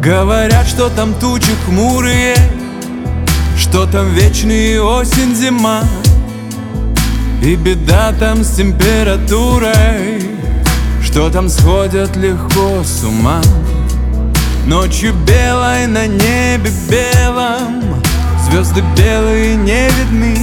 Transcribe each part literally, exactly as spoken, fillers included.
Говорят, что там тучи хмурые, что там вечная осень, зима, и беда там с температурой, что там сходят легко с ума. Ночью белой на небе белом звезды белые не видны,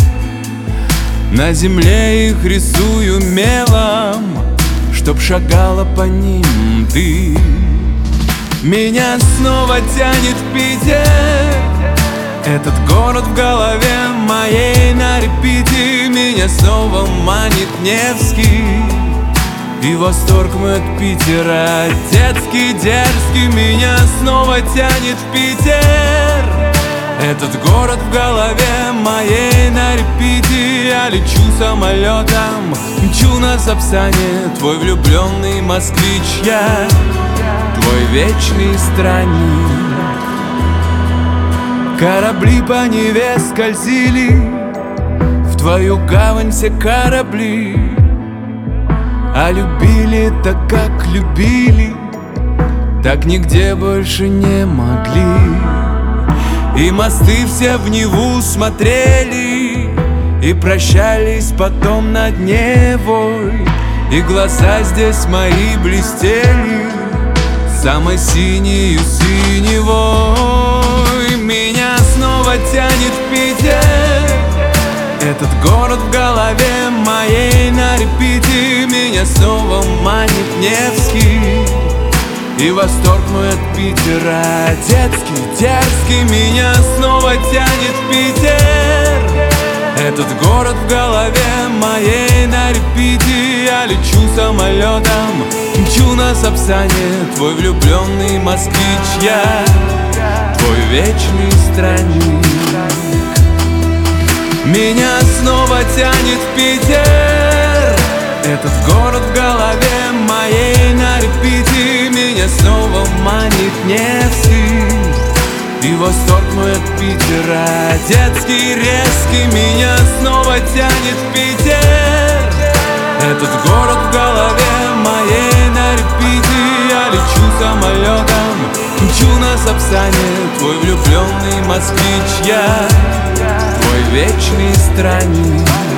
на земле их рисую мелом, чтоб шагала по ним ты. Меня снова тянет в Питер, этот город в голове моей на репите. Меня снова манит Невский, и восторг мой от Питера детский, дерзкий. Меня снова тянет в Питер, этот город в голове моей на репите. Я лечу самолетом, мчу на Сапсане, твой влюбленный москвич я, твой вечный странник. Корабли по Неве скользили, в твою гавань все корабли, а любили так, как любили, так нигде больше не могли. И мосты все в Неву смотрели, и прощались потом над Невой, и глаза здесь мои блестели самой синею синевой. Меня снова тянет в Питер, этот город в голове моей на репите. Меня снова манит Невский, и восторг мой от Питера детский, дерзкий. Меня снова тянет в Питер, этот город в голове моей на репите. Я лечу самолетом, мчу на Сапсане, твой влюбленный москвич я, твой вечный странник. Меня снова тянет в Питер, этот город в голове моей на репите. Меня снова манит Невский, и восторг мой от Питера детский, резкий. Меня снова тянет в Питер, этот город в голове моей на репите. Я лечу самолетом, мчу на Сапсане, твой влюбленный москвич я, твой вечный странник.